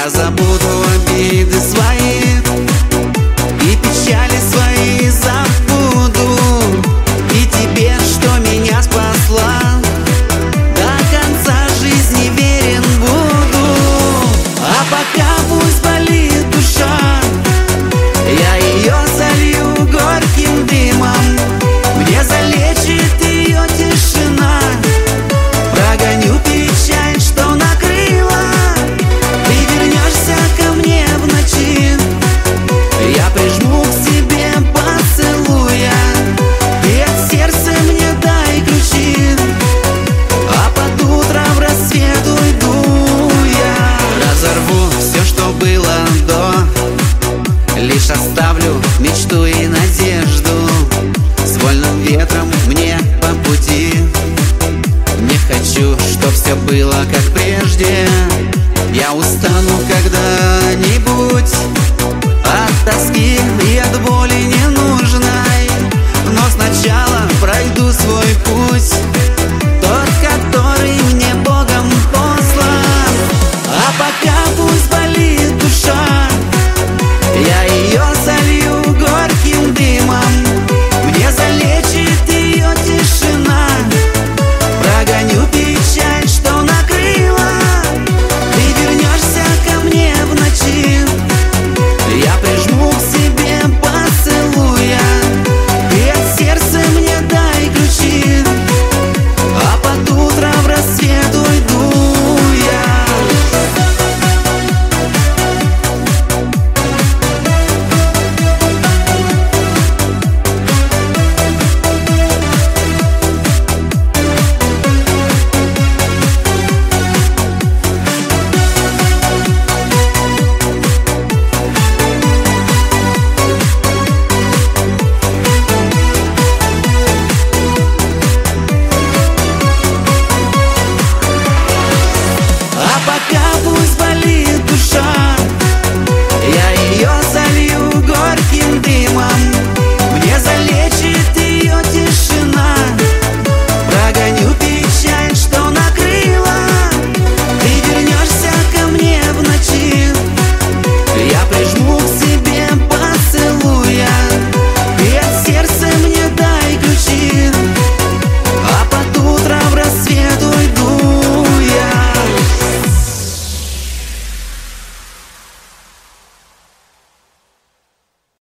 Я забуду обиды свои и печали свои забуду. И тебе, что меня спасла, до конца жизни верен буду. А пока пусть болит душа, я ее залью горьким дымом. Мне залечит ее тишина, прогоню печаль, что накрыла. Ты вернешься ко мне в ночи, я прижму к себе поцелуя. Ты от сердца мне дай ключи, а под утро в рассвет уйду я. Разорву все, что было до, лишь оставлю мечту и надежду. С вольным ветром мне по пути, не хочу, чтоб все было как прежде. Я устану когда-нибудь от тоски и от боли ненужной, но сначала пройду свой путь, тот, который мне Богом послан. А пока